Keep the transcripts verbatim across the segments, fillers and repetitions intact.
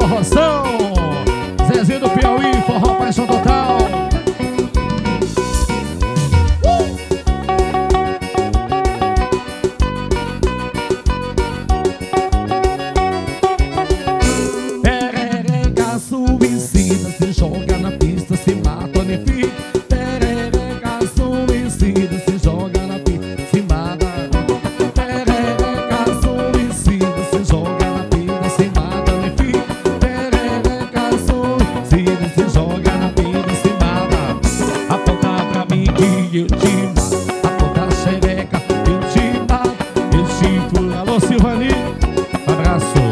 forroção. Zezinho do Piauí, forró paixão total. Perereca suicida, se joga na pista, se mata, nem fica. Perereca suicida, se joga na pista, se mata. Perereca suicida, se joga na pista, se mata, nem fica. Perereca suicida, se joga na pista, se mata. Aponta pra mim que eu te mato. Aponta a xereca, eu te mato. Eu te furo. Alô, Silvani, abraço.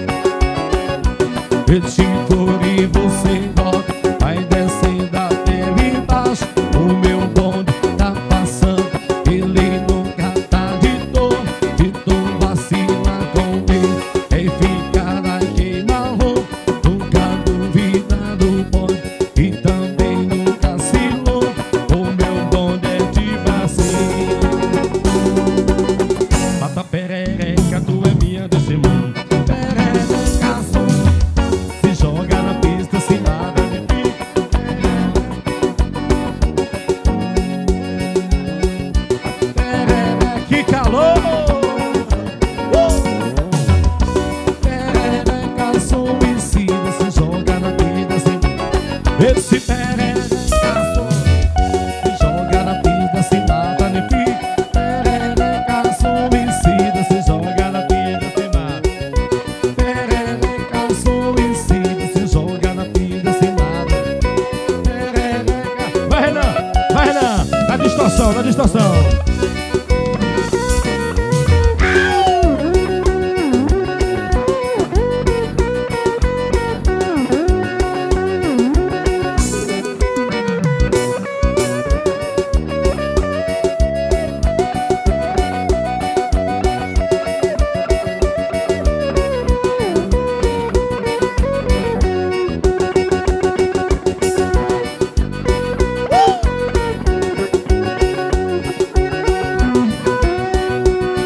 Eu te furo e você volta. Vai descendo até embaixo. O meu bonde tá passando. Ele nunca tá de dor. De dor vacina com ele. Em ficar na queima-roupa. Nunca duvida do bonde. E também nunca se louca. O meu bonde é de vacina. Mata perereca, tu é minha desse mundo. Perereca, se joga na pista, se nada me fica. Perereca, que calor! Uh! Perereca suicida, se joga na pista, se... Esse pé